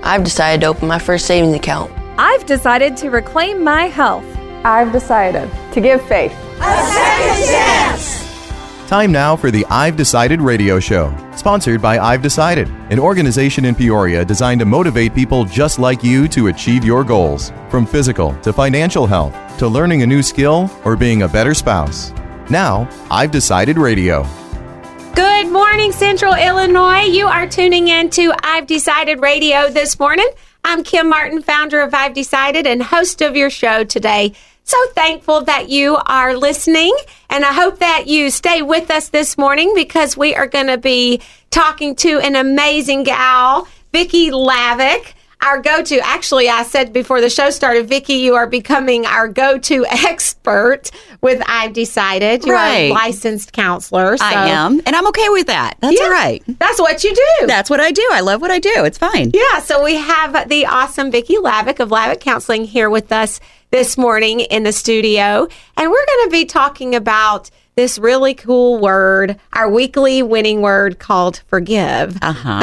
I've decided to open my first savings account. I've decided to reclaim my health. I've decided to give faith a second chance. Time now for the I've Decided radio show, sponsored by I've Decided, an organization in Peoria designed to motivate people just like you to achieve your goals, from physical to financial health, to learning a new skill or being a better spouse. Now, I've Decided radio. Good morning, Central Illinois. You are tuning in to I've Decided radio this morning. I'm Kim Martin, founder of I've Decided and host of your show today. So thankful that you are listening, and I hope that you stay with us this morning because we are going to be talking to an amazing gal, Vicki Lavick, our go-to. Actually, I said before the show started, Vicki, you are becoming our go-to expert with I've Decided. You are a licensed counselor. So. I am, and I'm okay with that. That's all right. That's what you do. That's what I do. I love what I do. It's fine. Yeah, so we have the awesome Vicki Lavick of Lavick Counseling here with us this morning in the studio, and we're going to be talking about this really cool word, our weekly winning word called forgive.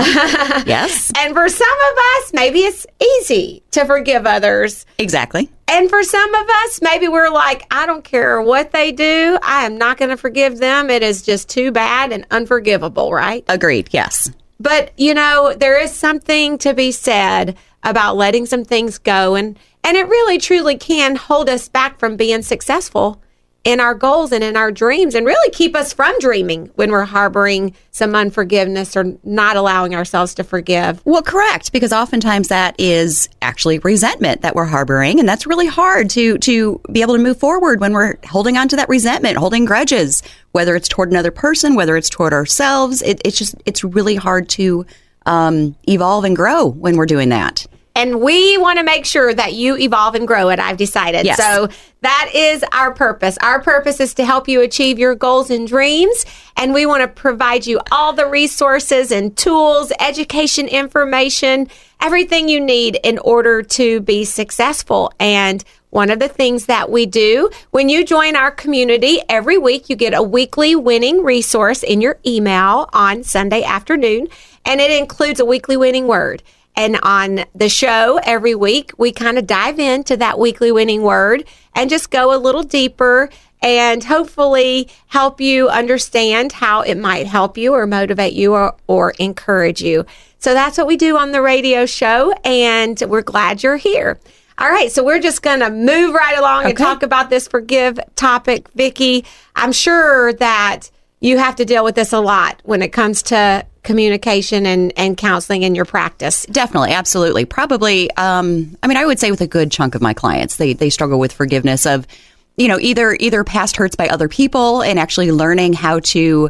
Yes. And for some of us, maybe it's easy to forgive others. Exactly. And for some of us, maybe we're like, I don't care what they do. I am not going to forgive them. It is just too bad and unforgivable, right? Agreed. Yes. But, you know, there is something to be said about letting some things go. And it really, truly can hold us back from being successful in our goals and in our dreams, and really keep us from dreaming when we're harboring some unforgiveness or not allowing ourselves to forgive. Well, correct, because oftentimes that is actually resentment that we're harboring, and that's really hard to be able to move forward when we're holding on to that resentment, holding grudges, whether it's toward another person, whether it's toward ourselves. It's really hard to evolve and grow when we're doing that. And we want to make sure that you evolve and grow it, I've decided. Yes. So that is our purpose. Our purpose is to help you achieve your goals and dreams. And we want to provide you all the resources and tools, education, information, everything you need in order to be successful. And one of the things that we do, when you join our community, every week you get a weekly winning resource in your email on Sunday afternoon. And it includes a weekly winning word. And on the show every week, we kind of dive into that weekly winning word and just go a little deeper and hopefully help you understand how it might help you or motivate you or encourage you. So that's what we do on the radio show, and we're glad you're here. All right, so we're just going to move right along and talk about this forgive topic. Vicki, I'm sure that you have to deal with this a lot when it comes to communication and counseling in your practice. Definitely. Absolutely. Probably. I would say with a good chunk of my clients, they struggle with forgiveness of, either past hurts by other people and actually learning how to,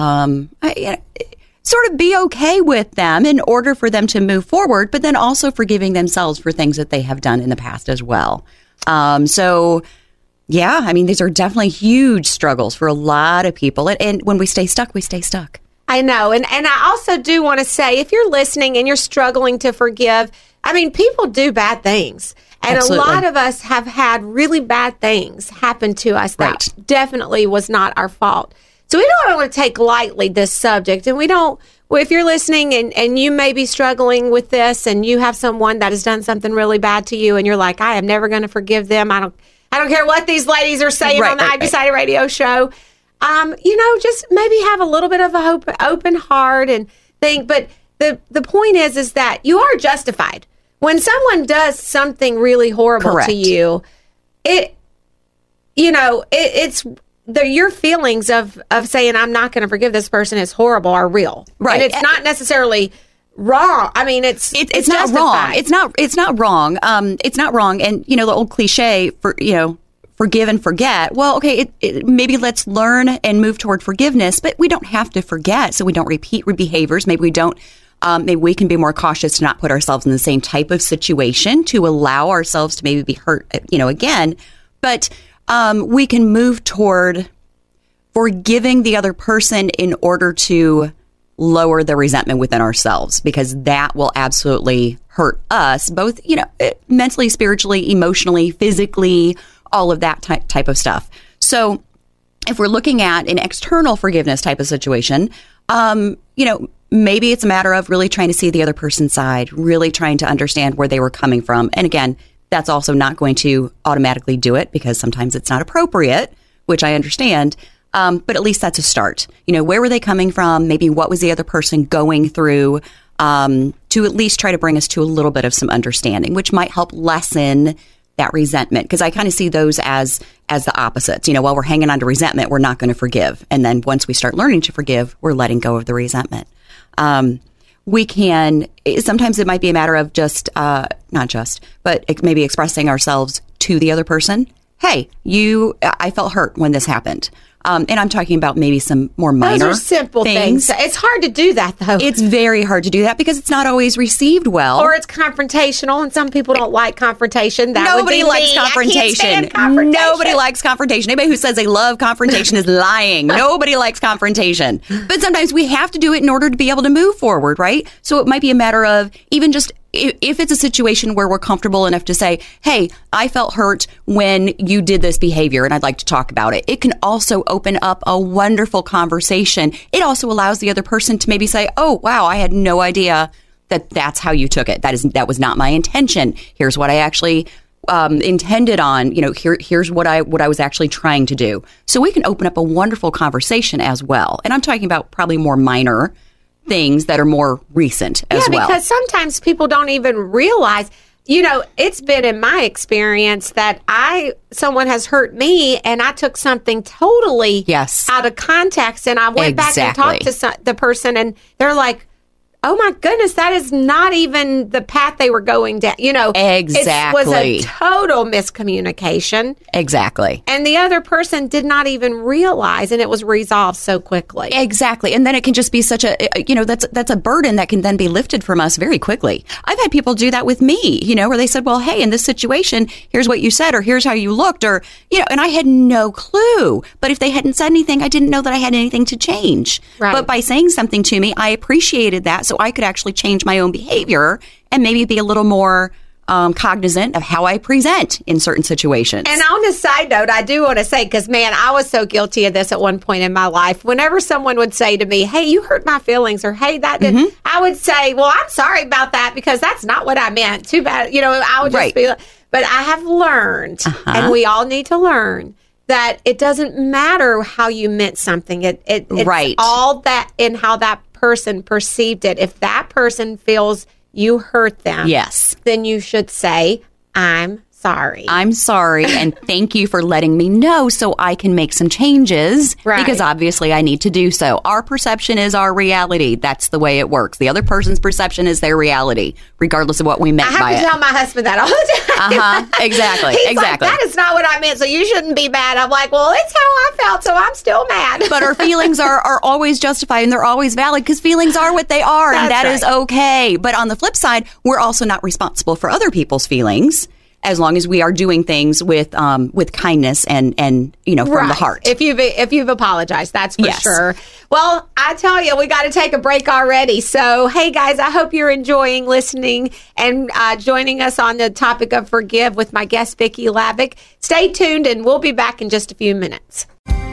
sort of be okay with them in order for them to move forward, but then also forgiving themselves for things that they have done in the past as well. These are definitely huge struggles for a lot of people. And when we stay stuck, we stay stuck. I know. And I also do want to say, if you're listening and you're struggling to forgive, people do bad things. And Absolutely. A lot of us have had really bad things happen to us that definitely was not our fault. So we don't want to take lightly this subject. And if you're listening and you may be struggling with this and you have someone that has done something really bad to you and you're like, I am never going to forgive them. I don't care what these ladies are saying on the I've Decided radio show. Just maybe have a little bit of a open heart and think. But the point is that you are justified. When someone does something really horrible to you, it's your feelings of saying, I'm not going to forgive this person is horrible are real. Right. And it's not necessarily wrong. It's not wrong. It's not wrong. It's not wrong. And, the old cliche for, forgive and forget. Well, okay, maybe let's learn and move toward forgiveness, but we don't have to forget so we don't repeat behaviors. Maybe we don't. Maybe we can be more cautious to not put ourselves in the same type of situation to allow ourselves to maybe be hurt, again. But we can move toward forgiving the other person in order to lower the resentment within ourselves, because that will absolutely hurt us, both, mentally, spiritually, emotionally, physically, all of that type of stuff. So if we're looking at an external forgiveness type of situation, maybe it's a matter of really trying to see the other person's side, really trying to understand where they were coming from. And again, that's also not going to automatically do it because sometimes it's not appropriate, which I understand. But at least that's a start. Where were they coming from? Maybe what was the other person going through, to at least try to bring us to a little bit of some understanding, which might help lessen that resentment. Because I kind of see those as the opposites. While we're hanging on to resentment, we're not going to forgive. And then once we start learning to forgive, we're letting go of the resentment. Sometimes it might be a matter of but maybe expressing ourselves to the other person. Hey, I felt hurt when this happened. And I'm talking about maybe some more minor Those are simple things. It's hard to do that, though. It's very hard to do that because it's not always received well. Or it's confrontational, and some people don't like confrontation. Nobody likes confrontation. Nobody likes confrontation. Anybody who says they love confrontation is lying. Nobody likes confrontation. But sometimes we have to do it in order to be able to move forward, right? So it might be a matter of even just if it's a situation where we're comfortable enough to say, hey, I felt hurt when you did this behavior and I'd like to talk about it. It can also open up a wonderful conversation. It also allows the other person to maybe say, oh, wow, I had no idea that's how you took it. That was not my intention. Here's what I actually intended on. Here's what I was actually trying to do. So we can open up a wonderful conversation as well. And I'm talking about probably more minor things that are more recent as well. Yeah, because sometimes people don't even realize, it's been in my experience that someone has hurt me and I took something totally out of context and I went back and talked to the person and they're like, oh my goodness, that is not even the path they were going down. Exactly. It was a total miscommunication. Exactly. And the other person did not even realize, and it was resolved so quickly. Exactly. And then it can just be such a, that's a burden that can then be lifted from us very quickly. I've had people do that with me, where they said, well, hey, in this situation, here's what you said, or here's how you looked, or, and I had no clue. But if they hadn't said anything, I didn't know that I had anything to change. Right. But by saying something to me, I appreciated that. So I could actually change my own behavior and maybe be a little more cognizant of how I present in certain situations. And on a side note, I do want to say, because, man, I was so guilty of this at one point in my life. Whenever someone would say to me, hey, you hurt my feelings, or hey, that did, I would say, well, I'm sorry about that because that's not what I meant. Too bad. I would just be like, but I have learned, and we all need to learn, that it doesn't matter how you meant something. It's all that in how that person perceived it. If that person feels you hurt them, then you should say, I'm sorry. I'm sorry, and thank you for letting me know so I can make some changes, because obviously I need to do so. Our perception is our reality. That's the way it works. The other person's perception is their reality, regardless of what we meant by it. I have to tell my husband that all the time. Exactly. He's exactly. Like, that is not what I meant, so you shouldn't be mad. I'm like, well, it's how I felt, so I'm still mad. But our feelings are always justified, and they're always valid, because feelings are what they are, and that is okay. But on the flip side, we're also not responsible for other people's feelings, as long as we are doing things with kindness and from the heart. If you've apologized, that's for sure. Well, I tell you, we got to take a break already. So, hey guys, I hope you're enjoying listening and joining us on the topic of forgive with my guest Vicki Lavick. Stay tuned, and we'll be back in just a few minutes.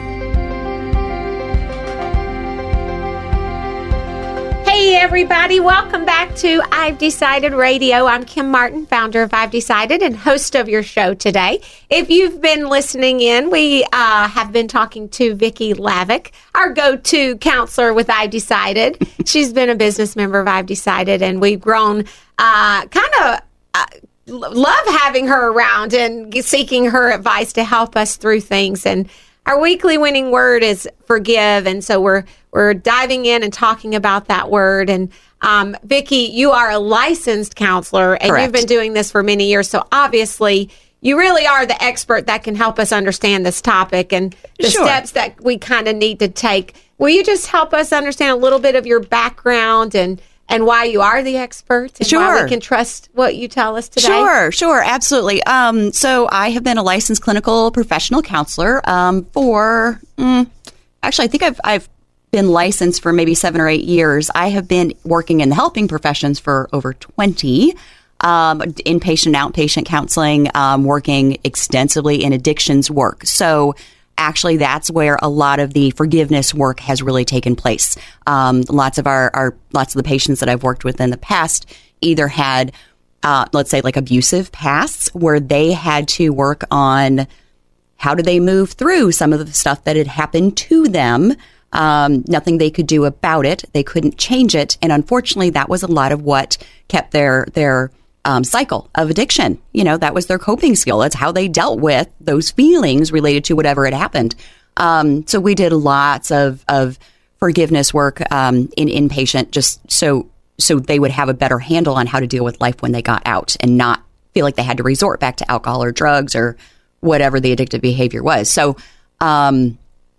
Hey everybody, welcome back to I've Decided Radio. I'm Kim Martin, founder of I've Decided and host of your show today. If you've been listening in, we have been talking to Vicki Lavick, our go-to counselor with I've Decided. She's been a business member of I've Decided, and we've grown love having her around and seeking her advice to help us through things. And our weekly winning word is forgive, and so we're diving in and talking about that word. And Vicki, you are a licensed counselor, and Correct. You've been doing this for many years. So obviously, you really are the expert that can help us understand this topic and the steps that we kind of need to take. Will you just help us understand a little bit of your background and why you are the expert, and why we can trust what you tell us today? Sure, absolutely. So I have been a licensed clinical professional counselor for, actually, I think I've been licensed for maybe 7 or 8 years. I have been working in the helping professions for over 20, inpatient and outpatient counseling, working extensively in addictions work. So actually that's where a lot of the forgiveness work has really taken place. Lots of the patients that I've worked with in the past either had, let's say, like abusive pasts where they had to work on how do they move through some of the stuff that had happened to them. Nothing they could do about it. They couldn't change it. And unfortunately, that was a lot of what kept their cycle of addiction. That was their coping skill. That's how they dealt with those feelings related to whatever had happened. So we did lots of forgiveness work in inpatient just so they would have a better handle on how to deal with life when they got out and not feel like they had to resort back to alcohol or drugs or whatever the addictive behavior was. So, what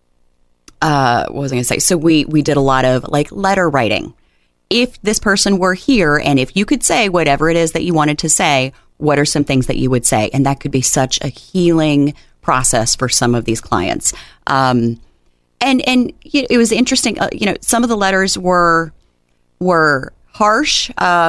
was I going to say? So we did a lot of like letter writing. If this person were here and if you could say whatever it is that you wanted to say, what are some things that you would say? And that could be such a healing process for some of these clients. And it was interesting. Some of the letters were harsh.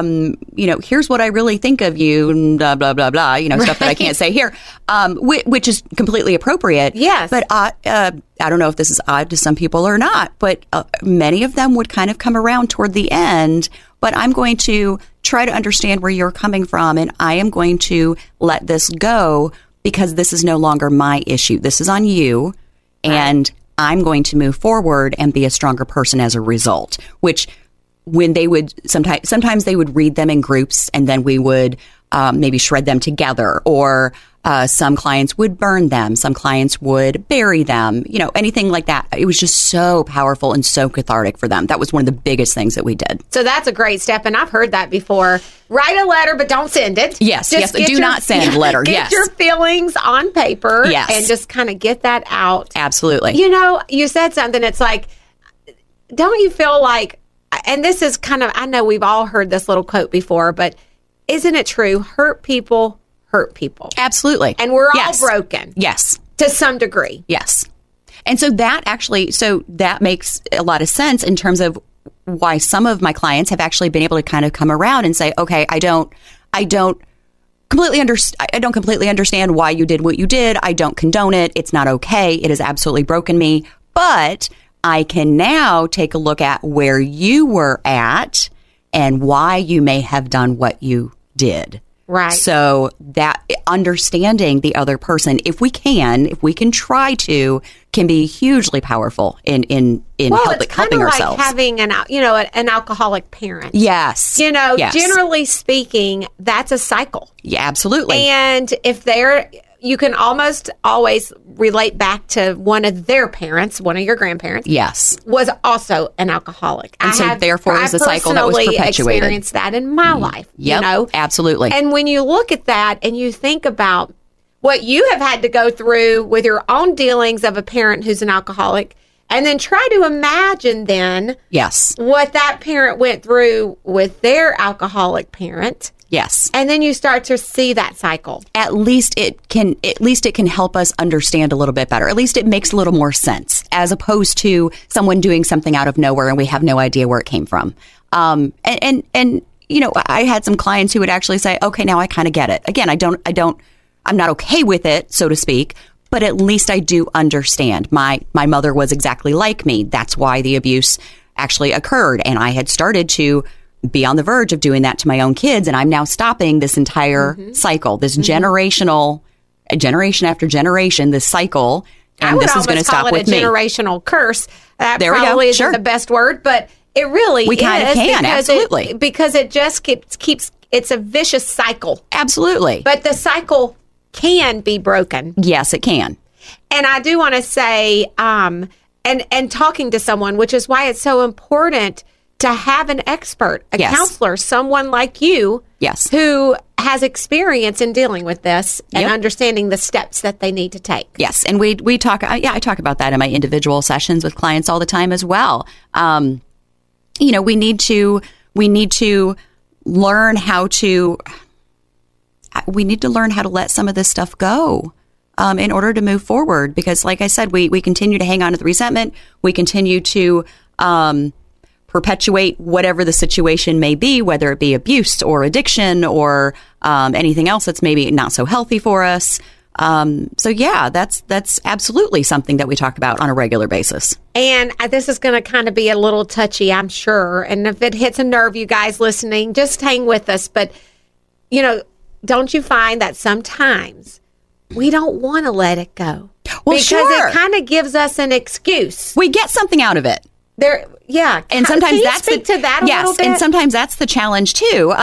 Here's what I really think of you, blah, blah, blah, blah, stuff that I can't say here, which is completely appropriate. Yes. But I don't know if this is odd to some people or not, but many of them would kind of come around toward the end. But I'm going to try to understand where you're coming from, and I am going to let this go because this is no longer my issue. This is on you, and I'm going to move forward and be a stronger person as a result, which when they would sometimes they would read them in groups and then we would maybe shred them together, or some clients would burn them. Some clients would bury them, anything like that. It was just so powerful and so cathartic for them. That was one of the biggest things that we did. So that's a great step. And I've heard that before. Write a letter, but don't send it. Yes. Do not send a letter. Get your feelings on paper. Yes. And just kind of get that out. Absolutely. You said something. It's like, don't you feel like, and this is kind of, I know we've all heard this little quote before, but isn't it true? Hurt people hurt people. Absolutely. And we're all broken. Yes. To some degree. Yes. And so that makes a lot of sense in terms of why some of my clients have actually been able to kind of come around and say, okay, I don't completely understand why you did what you did. I don't condone it. It's not okay. It has absolutely broken me. But I can now take a look at where you were at and why you may have done what you did. Right. So that understanding the other person, if we can try to, can be hugely powerful in helping ourselves. Like having an alcoholic parent. Yes. Yes. Generally speaking, that's a cycle. Yeah, absolutely. And you can almost always relate back to one of their parents, one of your grandparents. Yes. Was also an alcoholic. And therefore, it was a cycle that was perpetuated. I personally experienced that in my life. Yep, absolutely. And when you look at that and you think about what you have had to go through with your own dealings of a parent who's an alcoholic, and then try to imagine then what that parent went through with their alcoholic parent. Yes. And then you start to see that cycle. At least it can help us understand a little bit better. At least it makes a little more sense, as opposed to someone doing something out of nowhere and we have no idea where it came from. I had some clients who would actually say, okay, now I kind of get it. Again, I'm not okay with it, so to speak, but at least I do understand. My mother was exactly like me. That's why the abuse actually occurred. And I had started to be on the verge of doing that to my own kids. And I'm now stopping this entire cycle, this generation after generation, this cycle. And this is going to stop with me. I would almost call it a generational curse. That there probably we go. isn't the best word, but it really we kind of can, absolutely. Because it just keeps, it's a vicious cycle. Absolutely. But the cycle can be broken. Yes, it can. And I do want to say, and talking to someone, which is why it's so important to have an expert, a counselor, someone like you, who has experience in dealing with this and understanding the steps that they need to take. Yes, and we talk. I talk about that in my individual sessions with clients all the time as well. We need to learn how to. We need to learn how to let some of this stuff go. In order to move forward, because like I said, we continue to hang on to the resentment. We continue to perpetuate whatever the situation may be, whether it be abuse or addiction or anything else that's maybe not so healthy for us. So yeah, that's absolutely something that we talk about on a regular basis. And this is going to kind of be a little touchy, I'm sure. And if it hits a nerve, you guys listening, just hang with us. But, don't you find that sometimes we don't want to let it go? Well, because sure. it kind of gives us an excuse. We get something out of it. And sometimes Can you that's speak to that a little bit? And sometimes that's the challenge too.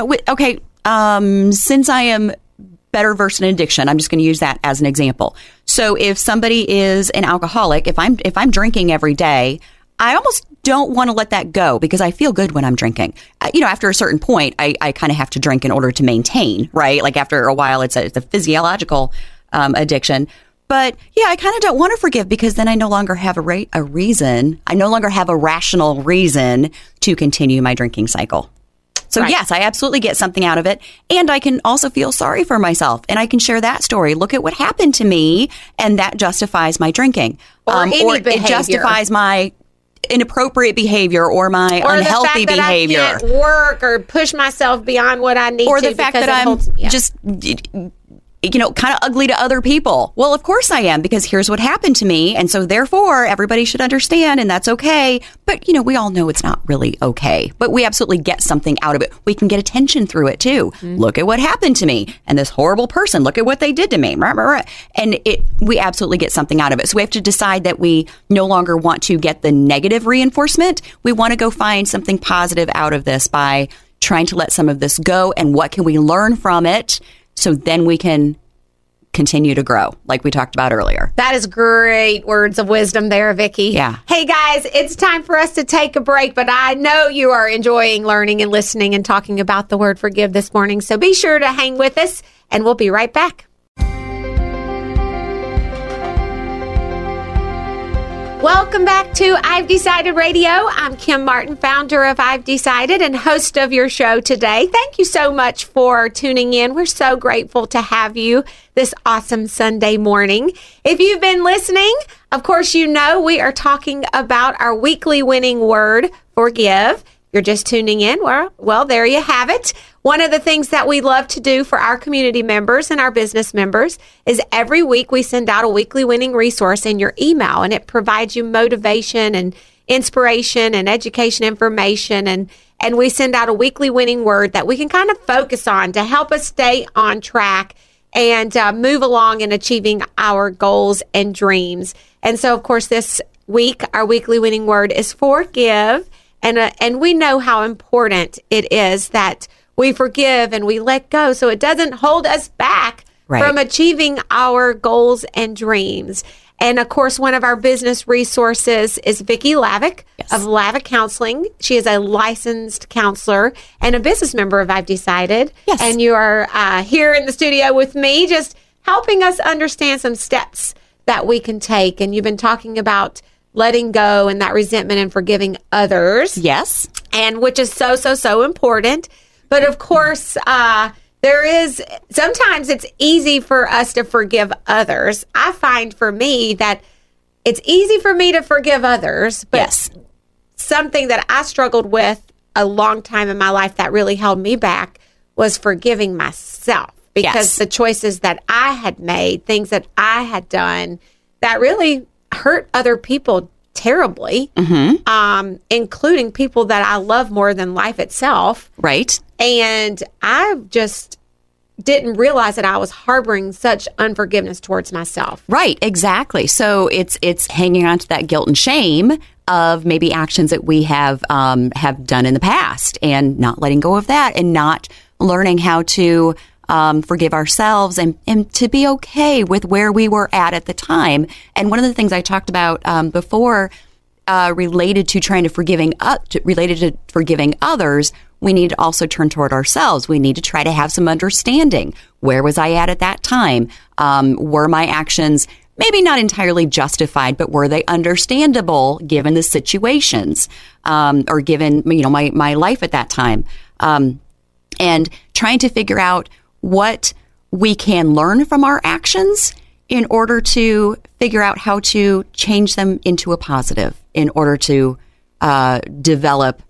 Since I am better versed in addiction, I'm just going to use that as an example. So if somebody is an alcoholic, if I'm drinking every day, I almost don't want to let that go because I feel good when I'm drinking. After a certain point, I kind of have to drink in order to maintain, right? Like after a while, it's a physiological addiction. But yeah, I kind of don't want to forgive because then I no longer have a reason. I no longer have a rational reason to continue my drinking cycle. So right. Yes, I absolutely get something out of it. And I can also feel sorry for myself. And I can share that story. Look at what happened to me. And that justifies my drinking. Or it justifies my inappropriate behavior or my unhealthy behavior. Or the fact that I can't work or push myself beyond what I need to. Or the fact that I'm just kind of ugly to other people. Well, of course I am, because here's what happened to me. And so therefore, everybody should understand, and that's okay. But, we all know it's not really okay. But we absolutely get something out of it. We can get attention through it, too. Mm-hmm. Look at what happened to me. And this horrible person, look at what they did to me. And we absolutely get something out of it. So we have to decide that we no longer want to get the negative reinforcement. We want to go find something positive out of this by trying to let some of this go. And what can we learn from it? So then we can continue to grow, like we talked about earlier. That is great words of wisdom there, Vicki. Yeah. Hey, guys, it's time for us to take a break, but I know you are enjoying learning and listening and talking about the word forgive this morning. So be sure to hang with us, and we'll be right back. Welcome back to I've Decided Radio. I'm Kim Martin, founder of I've Decided and host of your show today. Thank you so much for tuning in. We're so grateful to have you this awesome Sunday morning. If you've been listening, of course, we are talking about our weekly winning word, forgive. You're just tuning in. Well, there you have it. One of the things that we love to do for our community members and our business members is every week we send out a weekly winning resource in your email, and it provides you motivation and inspiration and education information. And we send out a weekly winning word that we can kind of focus on to help us stay on track and move along in achieving our goals and dreams. And so, of course, this week, our weekly winning word is forgive. And we know how important it is that we forgive and we let go so it doesn't hold us back from achieving our goals and dreams. And, of course, one of our business resources is Vicki Lavick of Lavick Counseling. She is a licensed counselor and a business member of I've Decided. Yes. And you are here in the studio with me just helping us understand some steps that we can take. And you've been talking about letting go and that resentment and forgiving others. Yes. And which is so, so, so important. But of course, sometimes it's easy for us to forgive others. I find for me that it's easy for me to forgive others, but something that I struggled with a long time in my life that really held me back was forgiving myself. Because the choices that I had made, things that I had done that really hurt other people terribly, including people that I love more than life itself. Right. And I just didn't realize that I was harboring such unforgiveness towards myself. Right, exactly. So it's hanging on to that guilt and shame of maybe actions that we have done in the past and not letting go of that and not learning how to forgive ourselves and to be okay with where we were at the time. And one of the things I talked about before related to forgiving others, we need to also turn toward ourselves. We need to try to have some understanding. Where was I at that time? Were my actions maybe not entirely justified, but were they understandable given the situations or given my life at that time? And trying to figure out what we can learn from our actions in order to figure out how to change them into a positive, in order to develop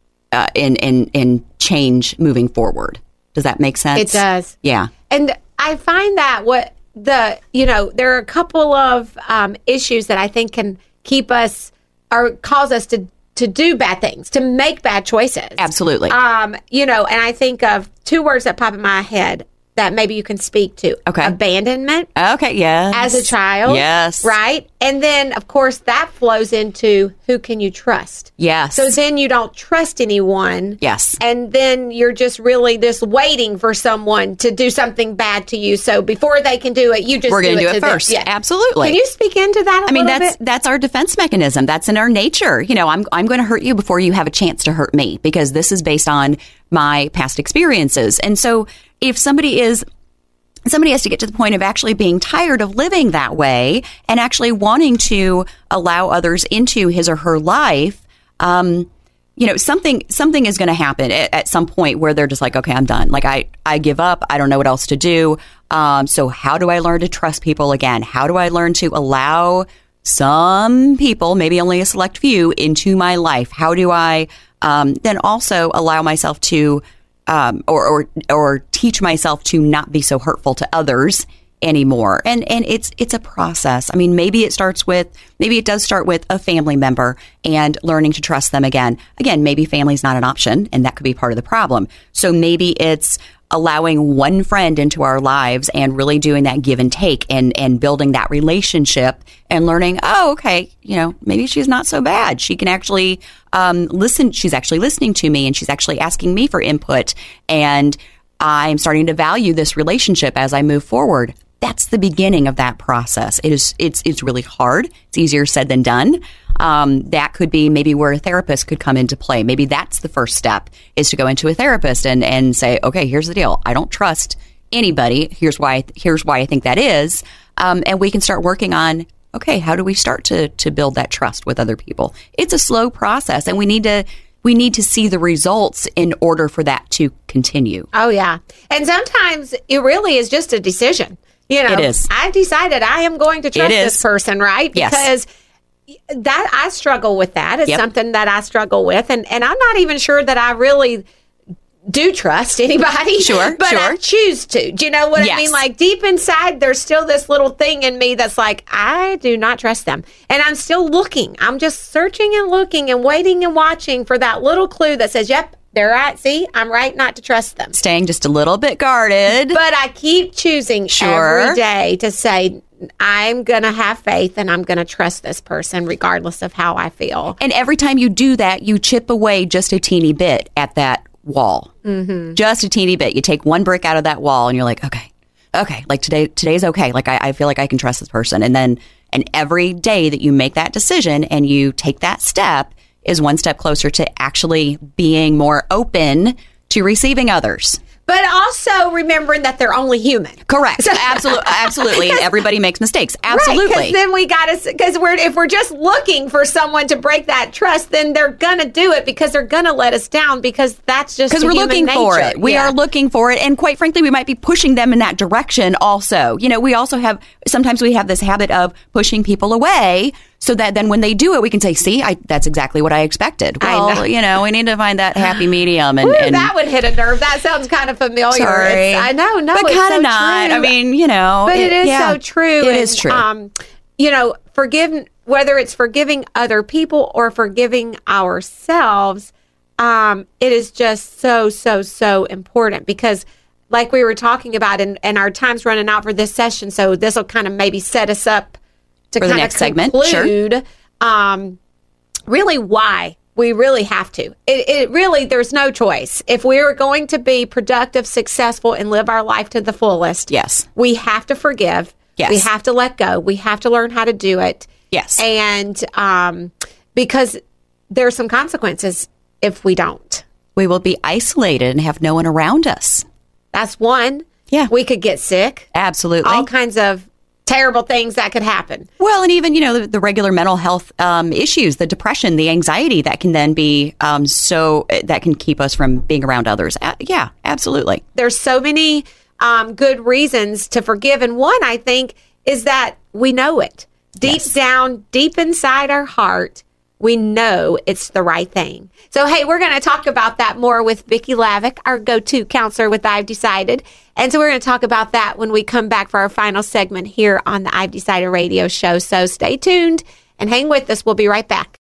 and change moving forward. Does that make sense? It does. Yeah. And I find that there are a couple of issues that I think can keep us or cause us to do bad things, to make bad choices. Absolutely. And I think of two words that pop in my head that maybe you can speak to. Okay. Abandonment. Okay, yes. As a child. Yes. Right? And then, of course, that flows into who can you trust? Yes. So then you don't trust anyone. Yes. And then you're just really just waiting for someone to do something bad to you. So before they can do it, you just We're going to do it to first. them. Yeah. Absolutely. Can you speak into that a little bit? That's our defense mechanism. That's in our nature. I'm going to hurt you before you have a chance to hurt me, because this is based on my past experiences. And so if somebody has to get to the point of actually being tired of living that way and actually wanting to allow others into his or her life, something is going to happen at some point where they're just like, okay, I'm done. Like I give up. I don't know what else to do. So how do I learn to trust people again? How do I learn to allow some people, maybe only a select few, into my life? How do I then also allow myself to or teach myself to not be so hurtful to others anymore? And it's a process. I mean, maybe it does start with a family member and learning to trust them again. Again, maybe family's not an option, and that could be part of the problem. So maybe it's allowing one friend into our lives and really doing that give and take and building that relationship and learning, oh, okay, maybe she's not so bad. She can actually listen. She's actually listening to me, and she's actually asking me for input. And I'm starting to value this relationship as I move forward. That's the beginning of that process. It's really hard. It's easier said than done. That could be maybe where a therapist could come into play. Maybe that's the first step, is to go into a therapist and say, okay, here's the deal. I don't trust anybody. Here's why I think that is. And we can start working on, okay, how do we start to build that trust with other people? It's a slow process, and we need to see the results in order for that to continue. Oh, yeah. And sometimes it really is just a decision. It is. I've decided I am going to trust this person, right? Because that I struggle with that. It's something that I struggle with. And I'm not even sure that I really do trust anybody. Sure. I choose to. Do you know what I mean? Like deep inside, there's still this little thing in me that's like, I do not trust them. And I'm still looking. I'm just searching and looking and waiting and watching for that little clue that says, yep, they're right. See, I'm right not to trust them. Staying just a little bit guarded. But I keep choosing every day to say, I'm going to have faith and I'm going to trust this person regardless of how I feel. And every time you do that, you chip away just a teeny bit at that wall. Mm-hmm. Just a teeny bit. You take one brick out of that wall and you're like, okay, like today's okay. Like I feel like I can trust this person. And every day that you make that decision and you take that step is one step closer to actually being more open to receiving others. But also remembering that they're only human. Correct. Absolutely. And everybody makes mistakes. Absolutely. Right, because then if we're just looking for someone to break that trust, then they're going to do it because they're going to let us down, because that's just because we're looking for it. We are looking for it. And quite frankly, we might be pushing them in that direction also. Sometimes we have this habit of pushing people away, so that then when they do it, we can say, see, that's exactly what I expected. Well, we need to find that happy medium. And that would hit a nerve. That sounds kind of familiar. Sorry. I know. No, but it's kind of so not. true. I mean, But it is so true. It is true. Whether it's forgiving other people or forgiving ourselves, it is just so, so, so important, because like we were talking about, and our time's running out for this session, so this will kind of maybe set us up to for the next segment. Sure. Really why we really have to. It really, there's no choice. If we're going to be productive, successful, and live our life to the fullest, yes, we have to forgive. Yes. We have to let go. We have to learn how to do it. Yes. And because there's some consequences if we don't. We will be isolated and have no one around us. That's one. Yeah. We could get sick. Absolutely. All kinds of terrible things that could happen. Well, and even, the regular mental health issues, the depression, the anxiety that can then be that can keep us from being around others. Yeah, absolutely. There's so many good reasons to forgive. And one, I think, is that we know it. Deep down, deep inside our heart, we know it's the right thing. So, hey, we're going to talk about that more with Vicki Lavick, our go-to counselor with I've Decided. And so we're going to talk about that when we come back for our final segment here on the I've Decided radio show. So stay tuned and hang with us. We'll be right back.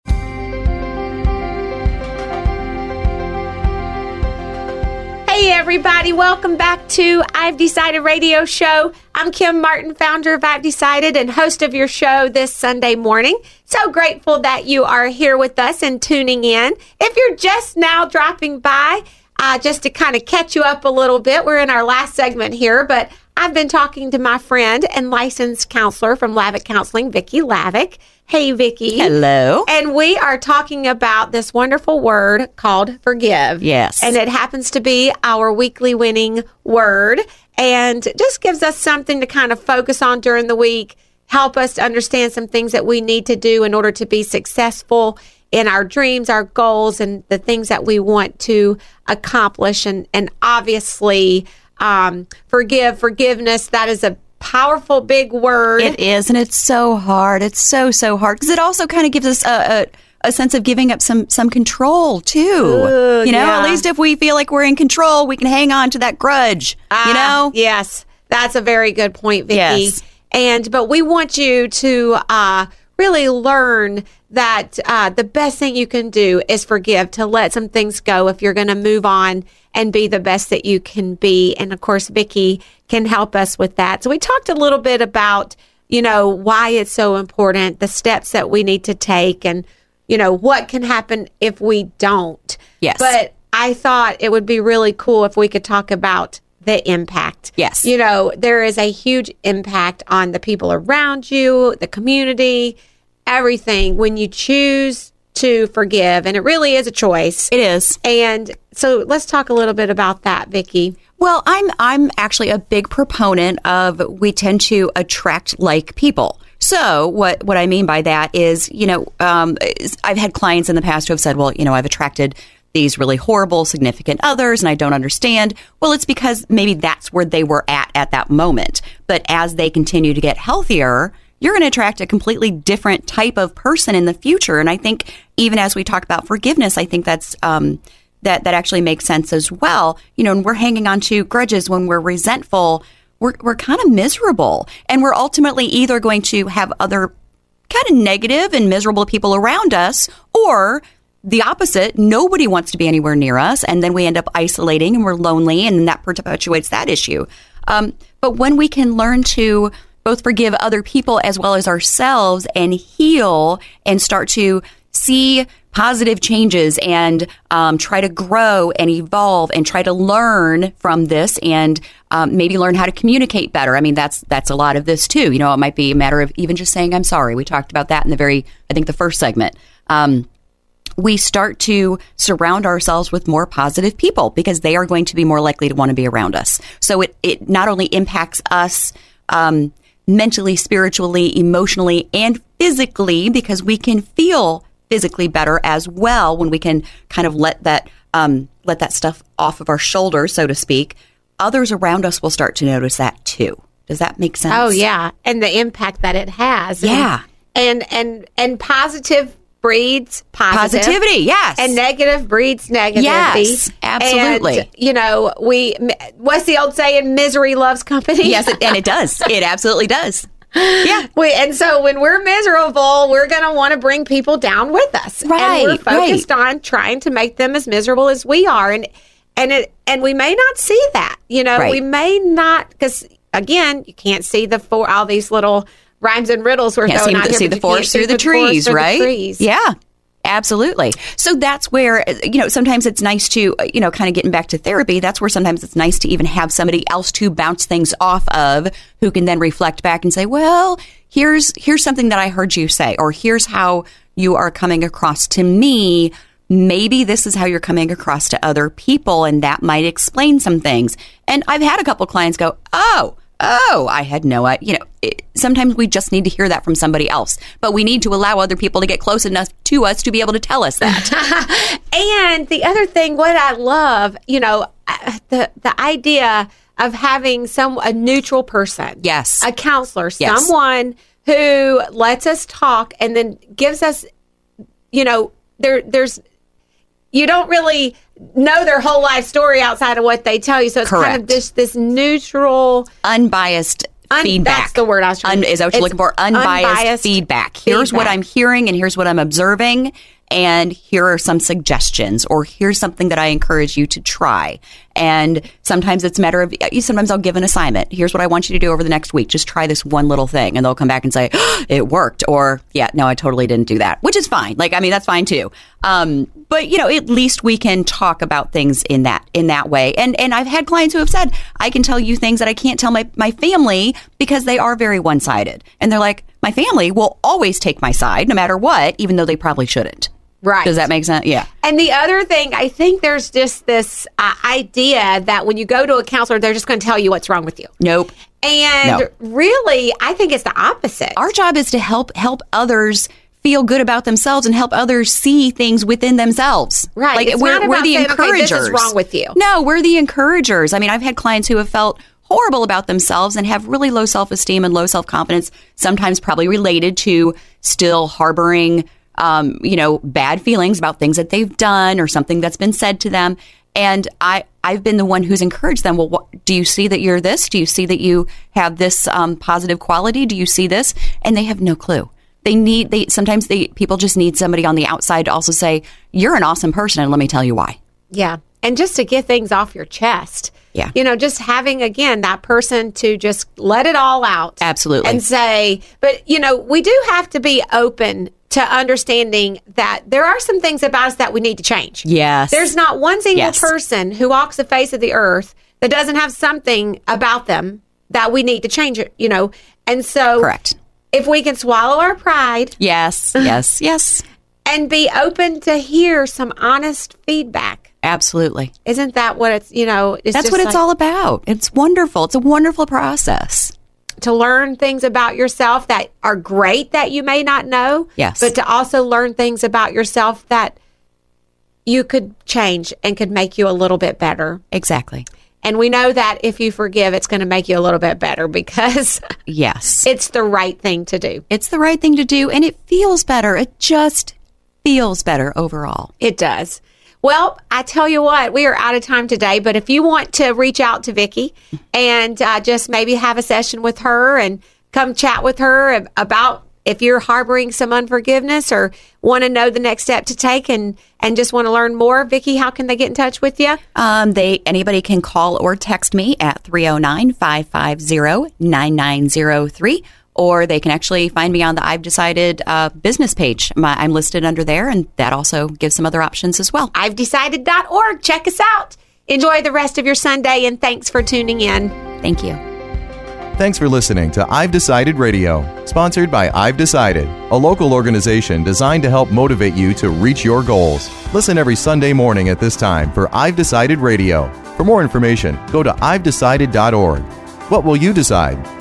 Hey, everybody. Welcome back to I've Decided radio show. I'm Kim Martin, founder of I've Decided and host of your show this Sunday morning. So grateful that you are here with us and tuning in. If you're just now dropping by, just to kind of catch you up a little bit, we're in our last segment here, but I've been talking to my friend and licensed counselor from Lavick Counseling, Vicki Lavick. Hey, Vicki. Hello. And we are talking about this wonderful word called forgive. Yes. And it happens to be our weekly winning word and just gives us something to kind of focus on during the week, help us to understand some things that we need to do in order to be successful in our dreams, our goals, and the things that we want to accomplish. And obviously, forgiveness, that is a powerful, big word. It is, and it's so hard. It's so hard because it also kind of gives us a sense of giving up some control too. Ooh, at least if we feel like we're in control, we can hang on to that grudge. Yes, that's a very good point, Vicki. Yes. But we want you to really learn that the best thing you can do is forgive, to let some things go if you're going to move on and be the best that you can be. And of course, Vicki can help us with that. So we talked a little bit about, why it's so important, the steps that we need to take, and, what can happen if we don't. Yes. But I thought it would be really cool if we could talk about the impact. Yes. There is a huge impact on the people around you, the community, everything when you choose to forgive. And it really is a choice. It is. And so let's talk a little bit about that, Vicki. Well, I'm actually a big proponent of we tend to attract like people. So what I mean by that is, I've had clients in the past who have said, well, I've attracted these really horrible significant others and I don't understand. Well, it's because maybe that's where they were at that moment. But as they continue to get healthier, you're going to attract a completely different type of person in the future. And I think even as we talk about forgiveness, I think that's that actually makes sense as well. And we're hanging on to grudges when we're resentful. We're kind of miserable, and we're ultimately either going to have other kind of negative and miserable people around us, or the opposite. Nobody wants to be anywhere near us, and then we end up isolating and we're lonely, and that perpetuates that issue. But when we can learn to both forgive other people as well as ourselves and heal and start to see positive changes and try to grow and evolve and try to learn from this and maybe learn how to communicate better. I mean, that's a lot of this too. It might be a matter of even just saying, I'm sorry. We talked about that in the first segment. We start to surround ourselves with more positive people because they are going to be more likely to want to be around us. So it not only impacts us mentally, spiritually, emotionally, and physically, because we can feel physically better as well when we can kind of let that stuff off of our shoulders, so to speak. Others around us will start to notice that too. Does that make sense? Oh yeah, and the impact that it has. Yeah, and positive breeds positivity. Yes, and negative breeds negativity. Yes, absolutely. And, what's the old saying? Misery loves company. Yes, and it does. It absolutely does. Yeah. And so when we're miserable, we're going to want to bring people down with us. Right. And we're focused on trying to make them as miserable as we are. And we may not see that. Right. We may not, because again, you can't see all these little rhymes and riddles we're throwing out here. See the forest through the trees, right? Yeah. Absolutely. So that's where, sometimes it's nice to, kind of getting back to therapy, that's where sometimes it's nice to even have somebody else to bounce things off of who can then reflect back and say, well, here's something that I heard you say, or here's how you are coming across to me. Maybe this is how you're coming across to other people, and that might explain some things. And I've had a couple clients go, oh, I had no idea. Sometimes we just need to hear that from somebody else, but we need to allow other people to get close enough to us to be able to tell us that. And the other thing, what I love, the idea of having a neutral person. Yes. A counselor, yes. someone who lets us talk and then gives us, there's you don't really know their whole life story outside of what they tell you. So it's kind of this neutral, unbiased feedback. That's the word I was trying to Is that what you're looking for? Unbiased feedback. Here's what I'm hearing and here's what I'm observing. And here are some suggestions, or here's something that I encourage you to try. And sometimes it's a matter of, sometimes I'll give an assignment. Here's what I want you to do over the next week. Just try this one little thing. And they'll come back and say, oh, it worked. Or, yeah, no, I totally didn't do that, which is fine. That's fine too. But, at least we can talk about things in that way. And I've had clients who have said, I can tell you things that I can't tell my family because they are very one-sided. And they're like, my family will always take my side no matter what, even though they probably shouldn't. Right. Does that make sense? Yeah. And the other thing, I think there's just this idea that when you go to a counselor, they're just going to tell you what's wrong with you. Nope. And really, I think it's the opposite. Our job is to help others feel good about themselves and help others see things within themselves. Right. Like we're the saying, encouragers. Okay, this is wrong with you. No, we're the encouragers. I mean, I've had clients who have felt horrible about themselves and have really low self-esteem and low self-confidence, sometimes probably related to still harboring bad feelings about things that they've done or something that's been said to them. And I've been the one who's encouraged them. Well, do you see that you're this? Do you see that you have this positive quality? Do you see this? And they have no clue. Sometimes people just need somebody on the outside to also say, you're an awesome person, and let me tell you why. Yeah. And just to get things off your chest. Yeah. Just having, again, that person to just let it all out. Absolutely. And say, but, we do have to be open to understanding that there are some things about us that we need to change. Yes. There's not one single person who walks the face of the earth that doesn't have something about them that we need to change, And so correct. If we can swallow our pride. Yes. And be open to hear some honest feedback. Absolutely. Isn't that what it's, that's what it's all about. It's wonderful. It's a wonderful process. To learn things about yourself that are great that you may not know. Yes. But to also learn things about yourself that you could change and could make you a little bit better. Exactly. And we know that if you forgive, it's going to make you a little bit better because yes, it's the right thing to do. It's the right thing to do, and it feels better. It just feels better overall. It does. Well, I tell you what, we are out of time today, but if you want to reach out to Vicki and just maybe have a session with her and come chat with her about if you're harboring some unforgiveness or want to know the next step to take and just want to learn more, Vicki, how can they get in touch with you? Anybody can call or text me at 309-550-9903. Or they can actually find me on the I've Decided business page. I'm listed under there, and that also gives some other options as well. I'veDecided.org. Check us out. Enjoy the rest of your Sunday, and thanks for tuning in. Thank you. Thanks for listening to I've Decided Radio, sponsored by I've Decided, a local organization designed to help motivate you to reach your goals. Listen every Sunday morning at this time for I've Decided Radio. For more information, go to I'veDecided.org. What will you decide?